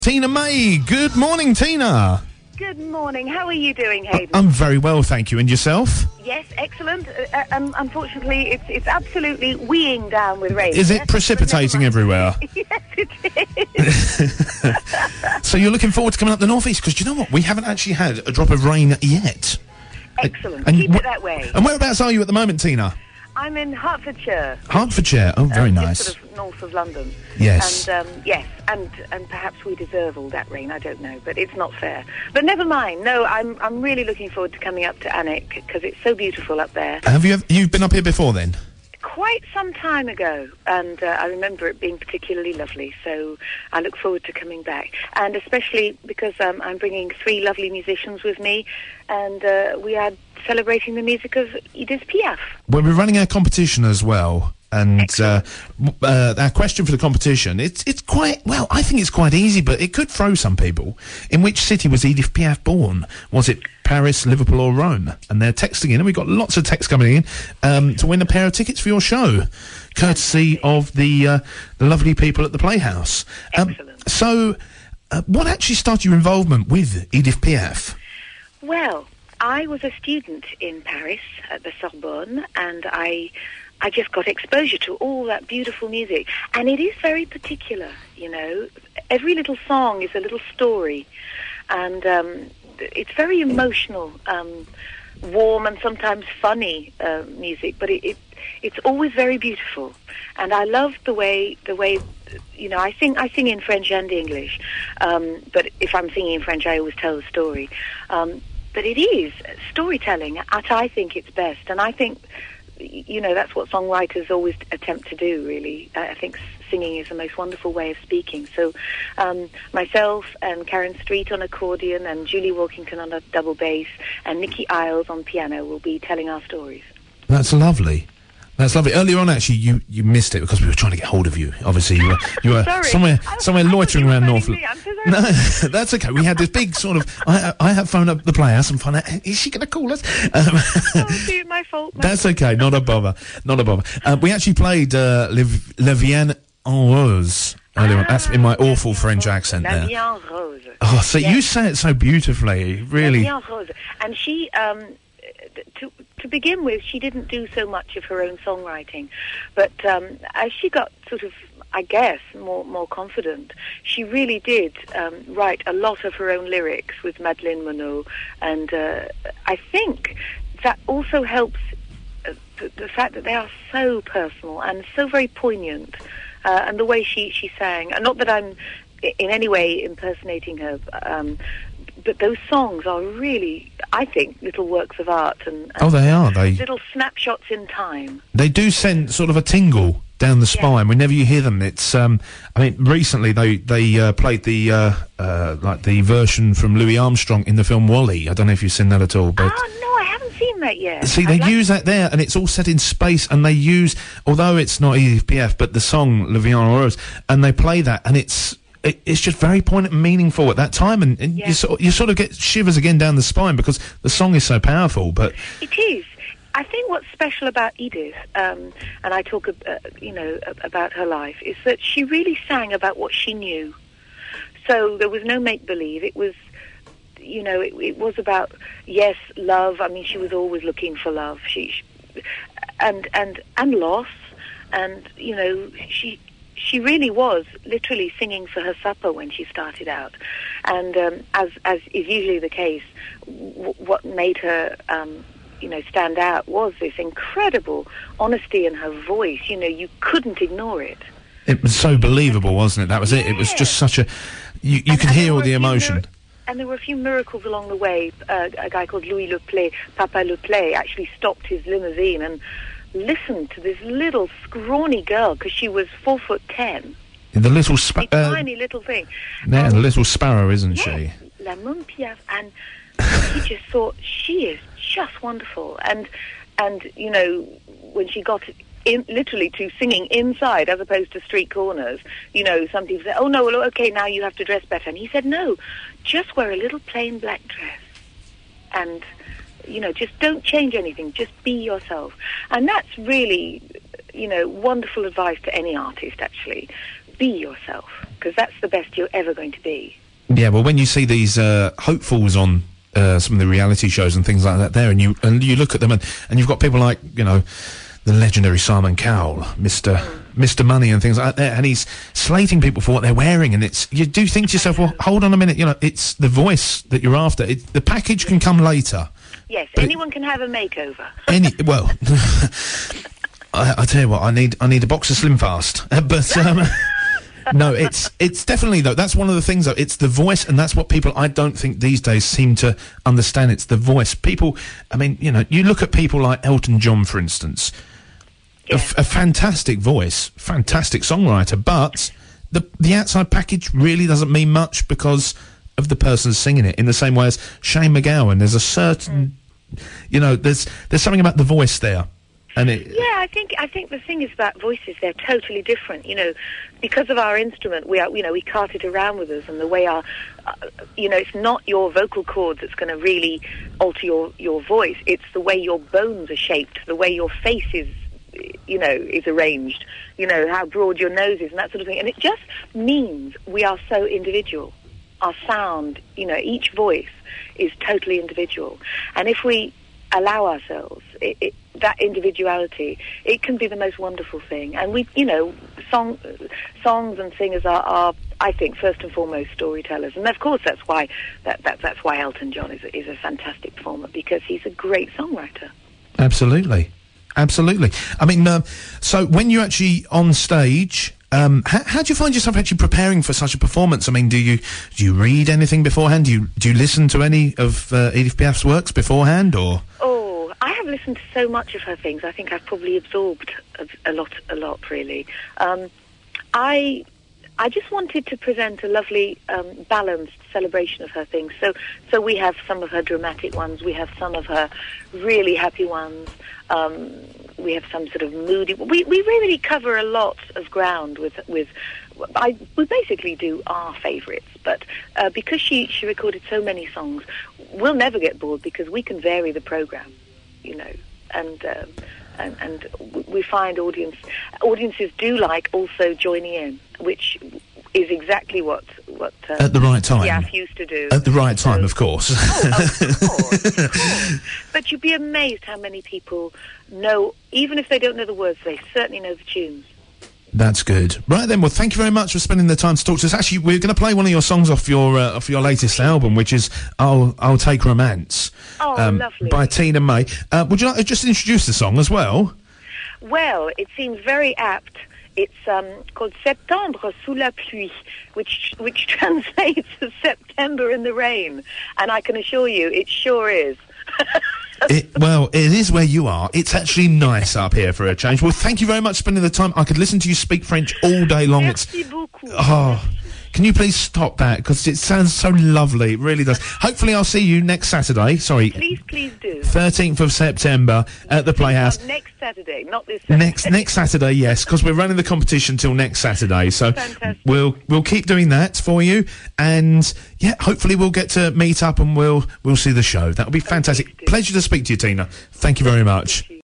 Tina May. Good morning, Tina. Good morning. How are you doing, Hayden? I'm very well, thank you. And yourself? Yes, excellent. Unfortunately, it's absolutely weeing down with rain. Is it precipitating everywhere? Yes, it is. So you're looking forward to coming up the northeast? Because do you know what? We haven't actually had a drop of rain yet. Excellent. And Keep it that way. And whereabouts are you at the moment, Tina? I'm in Hertfordshire. Hertfordshire. Oh, very nice. Just sort of north of London. Yes. And yes, and perhaps we deserve all that rain. I don't know, but it's not fair. But never mind. No, I'm really looking forward to coming up to Alnwick because it's so beautiful up there. Have you've been up here before then? Quite some time ago, and I remember it being particularly lovely, so I look forward to coming back, and especially because I'm bringing 3 lovely musicians with me, and we are celebrating the music of Edith Piaf. Well, we're running our competition as well, and our question for the competition, it's quite, well, I think it's quite easy, but it could throw some people. In which city was Edith Piaf born? Was it Paris, Liverpool or Rome? And they're texting in, and we've got lots of texts coming in, to win a pair of tickets for your show, courtesy of the lovely people at the Playhouse. Excellent. So, what actually started your involvement with Edith Piaf? Well, I was a student in Paris at the Sorbonne, and I just got exposure to all that beautiful music. And it is very particular, you know. Every little song is a little story. And it's very emotional, warm and sometimes funny music, but it's always very beautiful. And I love the way you know, I sing in French and English, but if I'm singing in French, I always tell the story. But it is storytelling at, I think, its best. And I think, you know, that's what songwriters always attempt to do, really. I think singing is the most wonderful way of speaking. So myself and Karen Street on accordion and Julie Walkington on a double bass and Nikki Isles on piano will be telling our stories. That's lovely. That's lovely. Earlier on, actually, you missed it because we were trying to get hold of you. Obviously, you were somewhere loitering around North. No, that's okay. We had this big sort of. I have phoned up the Playhouse and found out, is she going to call us? Oh, my fault. That's okay. Not a bother. Not a bother. We actually played Le Vienne en Rose earlier on. That's in my awful French accent there. La Vie en Rose. Oh, so yes. You say it so beautifully, really. La Vie en Rose. And she. To begin with, she didn't do so much of her own songwriting, but as she got sort of, I guess, more confident, she really did write a lot of her own lyrics with Madeleine Monod, and I think that also helps the fact that they are so personal and so very poignant, and the way she sang, and not that I'm in any way impersonating her, but those songs are really, I think, little works of art. And oh, they are. Little snapshots in time. They do send sort of a tingle down the spine whenever you hear them. It's, I mean, recently they played the like the version from Louis Armstrong in the film WALL-E. I don't know if you've seen that at all. But no, I haven't seen that yet. See, they use that there, and it's all set in space, and they use, although it's not Edith Piaf, but the song Le Vienne en Rose, and they play that, and it's just very poignant and meaningful at that time, and you sort of get shivers again down the spine because the song is so powerful. But it is. I think what's special about Edith, and I talk, you know, about her life, is that she really sang about what she knew. So there was no make-believe. It was, you know, it was about, yes, love. I mean, she was always looking for love. And loss, and you know, she really was literally singing for her supper when she started out. And as is usually the case, what made her, you know, stand out was this incredible honesty in her voice. You know, you couldn't ignore it. It was so believable, wasn't it? That was it. It was just such a... You could hear all the emotion. And there were a few miracles along the way. A guy called Louis Leplay, Papa Leplay, actually stopped his limousine and listened to this little scrawny girl, because she was 4'10". The little tiny little thing. Yeah, the little sparrow, isn't she? La Môme Piaf, and he just thought, she is just wonderful. And you know, when she got literally to singing inside as opposed to street corners, you know, some people say, oh no, well, okay, now you have to dress better. And he said, no, just wear a little plain black dress. And you know, just don't change anything, just be yourself. And that's really, you know, wonderful advice to any artist, actually. be yourself, because that's the best you're ever going to be. Yeah, well, when you see these hopefuls on some of the reality shows and things like that there, and you look at them and you've got people like, you know, the legendary Simon Cowell, Mr. Money and things like that, and he's slating people for what they're wearing, and you do think to yourself, well, hold on a minute, you know, it's the voice that you're after. The package can come later. Yes, anyone can have a makeover. Well, I tell you what, I need a box of Slim Fast, but no, it's definitely, though, that's one of the things, though, it's the voice, and that's what people, I don't think these days seem to understand. It's the voice. People, I mean, you know, you look at people like Elton John, for instance, a fantastic voice, fantastic songwriter, but the outside package really doesn't mean much because of the person singing it, in the same way as Shane MacGowan. There's a certain, you know, there's something about the voice there. And I think the thing is about voices, they're totally different. You know, because of our instrument, we cart it around with us, and the way our, it's not your vocal cords that's going to really alter your voice. It's the way your bones are shaped, the way your face is arranged, you know, how broad your nose is and that sort of thing. And it just means we are so individual. Our sound, you know, each voice is totally individual. And if we allow ourselves that individuality, it can be the most wonderful thing. And we, you know, songs and singers are, I think, first and foremost storytellers. And of course that's why that's why Elton John is a fantastic performer, because he's a great songwriter. Absolutely. I mean, so when you're actually on stage, how do you find yourself actually preparing for such a performance? I mean, do you read anything beforehand? Do you listen to any of Edith Piaf's works beforehand, or? Oh, I have listened to so much of her things. I think I've probably absorbed a lot, really. I just wanted to present a lovely, balanced celebration of her things. So we have some of her dramatic ones. We have some of her really happy ones. We have some sort of moody. We really cover a lot of ground with. We basically do our favourites, but because she recorded so many songs, we'll never get bored because we can vary the programme, you know, and we find audiences do like also joining in, which is exactly what at the right time. Piaf used to do. At the right time, of course. Of course. But you'd be amazed how many people know, even if they don't know the words, they certainly know the tunes. That's good. Right then, well, thank you very much for spending the time to talk to us. Actually, we're going to play one of your songs off your latest album, which is I'll Take Romance. Lovely. By Tina May. Would you like to just introduce the song as well? Well, it seems very apt. It's called Septembre sous la pluie, which translates to September in the rain. And I can assure you, it sure is. Well, it is where you are. It's actually nice up here for a change. Well, thank you very much for spending the time. I could listen to you speak French all day long. Merci beaucoup. Can you please stop that? Because it sounds so lovely. It really does. Hopefully I'll see you next Saturday. Sorry. Please do. 13th of September at the Playhouse. Next Saturday, not this Saturday. Next Saturday, yes, because we're running the competition till next Saturday. So fantastic. We'll keep doing that for you, and yeah, hopefully we'll get to meet up and we'll see the show. That'll be fantastic. Pleasure to speak to you, Tina. Thank you very much.